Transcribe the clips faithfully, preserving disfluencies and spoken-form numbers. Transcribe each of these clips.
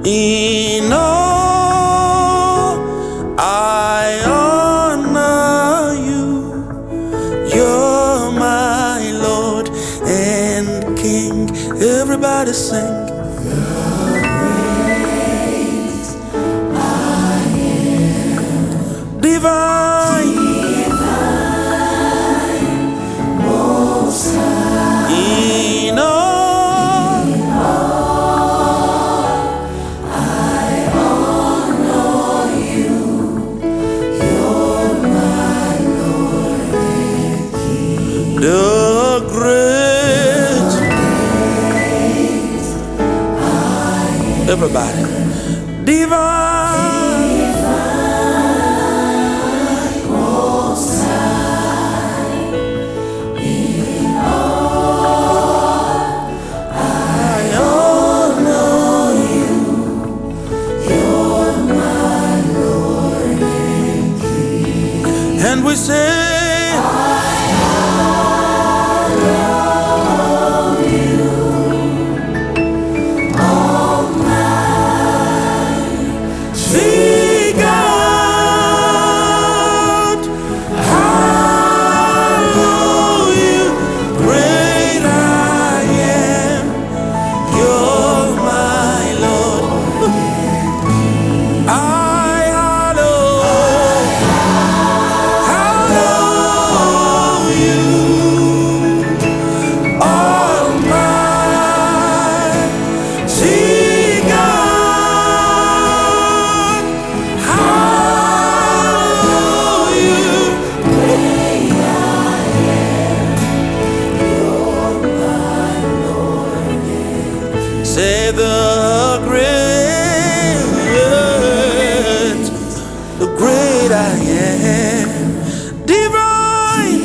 In all I honor you. You're my Lord and King. Everybody sing. Divine, divine, most high. In all, in all I honor you. You're my Lord and King. The great, great I am. Everybody, divine. And we say, I love you, Almighty God. Hallelujah, great I am. You're my Lord. I say the great, the great I am, divine,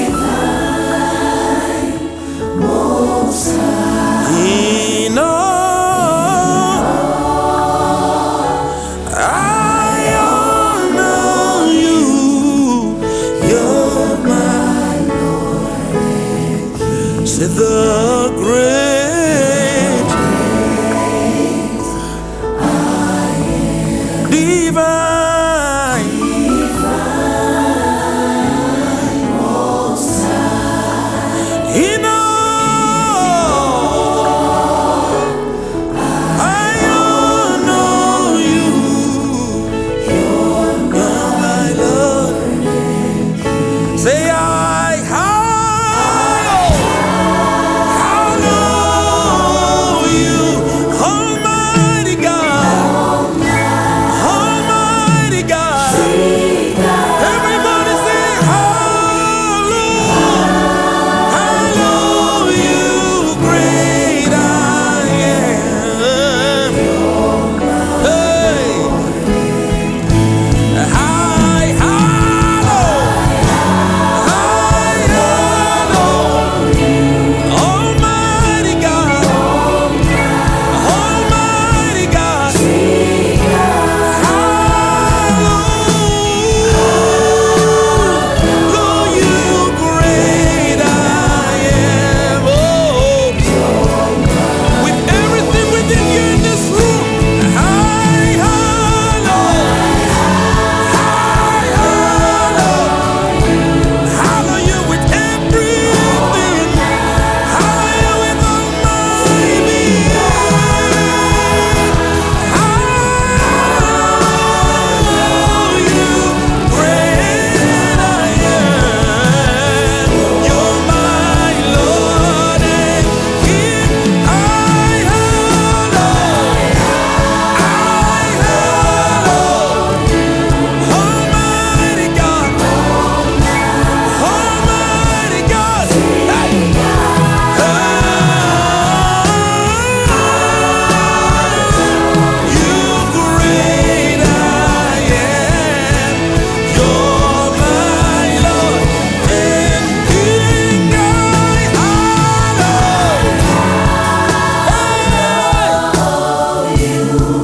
divine, most high. In all I honor you. You're my Lord. Say the